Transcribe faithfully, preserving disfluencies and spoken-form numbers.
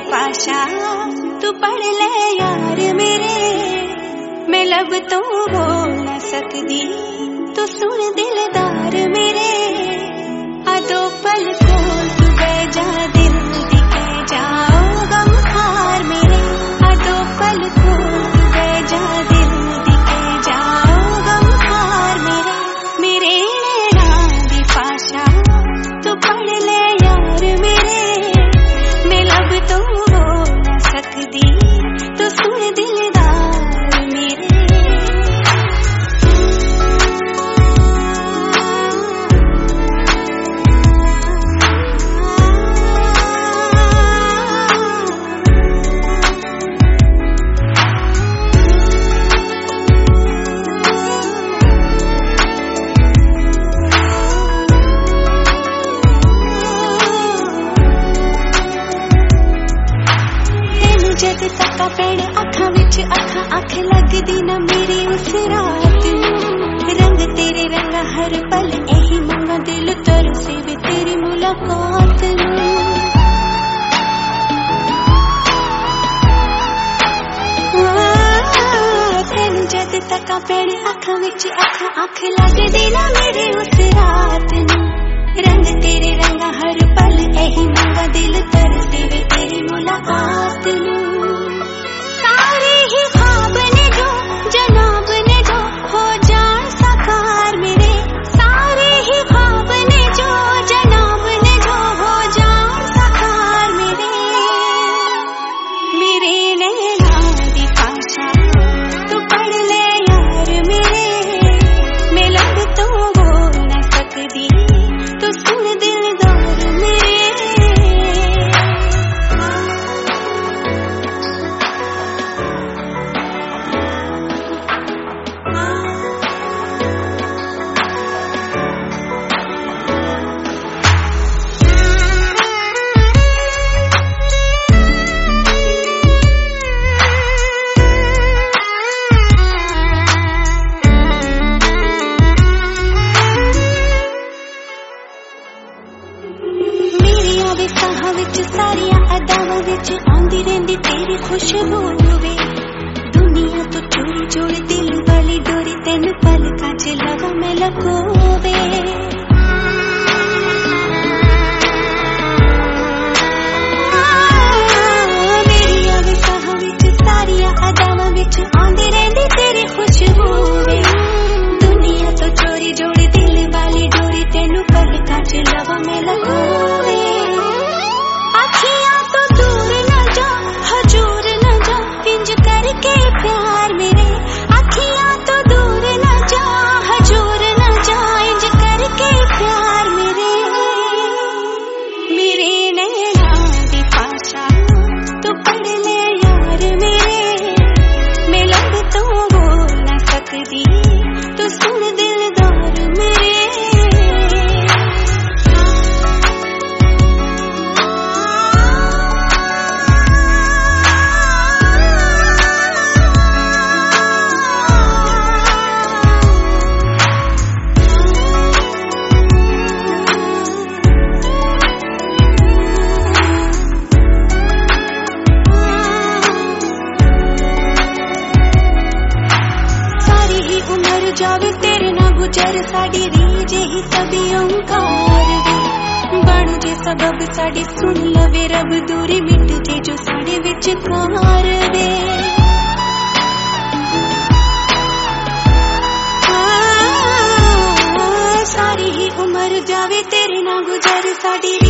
पाशा तू पढ़ ले यार मेरे, मैं लब तो बोल न सकदी तू सुन दिलदार मेरे। आ दो पल को तू बह जा दिल दी कह जाओ गम खार मेरे। आ दो पल को तू बह जा दिल दी कह जाओ गम खार मेरे। मेरे नैना दी पाशा तू पढ़ ले यार मेरे, मैं लब तो बोल न सकदी तू सुन दिलदार मेरे। जद तक पैण अखां विच अखां अख लगदी ना मेरी उस रात नूं। रंग तेरे रंगा हर पल एही मंगा दिल तरसे वे तेरी मुलाकात नूं। तेन जद तक पैण अखां विच अखां अख लगदी ना मेरी उस रात नूं। रंग तेरे रंगा हर पल एही मंगा दिल तरसे वे तेरी मुलाकात नूं। सारे ही ख्वाब ने जो जनाब ने जो हो जान साकार मेरे। सारे ही ख्वाब ने जो जनाब ने जो हो जान साकार मेरे। मेरे नैना दी पाशा तू पढ़ ले यार मेरे, मैं लब तो बोल न सकदी तू सुन दिलदार मेरे। साहां विच सारियां अदावां विच आंदी रहिंदी तेरी खुशबू वे। दुनिया तो चोरी जोड़ी दिल वाली डोरी तेन पलकां च लगा मैं लकोवे। मेरी आवे साहां विच सारियां अदावां विच आंदी रहिंदी तेरी खुशबू वे। दुनिया तो चोरी जोड़ी दिल वाली डोरी तेन पलकां च लगा मैं लकोवे। प्यार मेरे अखियां तो दूर न जा, हजूर न जा इंज करके प्यार मेरे। मेरे नैना दी पाशा तू पढ़ ले यार मेरे, मैं लब तो बोल न सकदी तू सुन दिलदार मेरे। जावे तेरे ना गुजर साड़ी रीज ही सभी ओंकार वे। बन जे सबब साड़ी सुन लवे रब दूरी मिट जे जो साड़े विच कार वे। सारी ही उम्र जावे तेरे ना गुजर साड़ी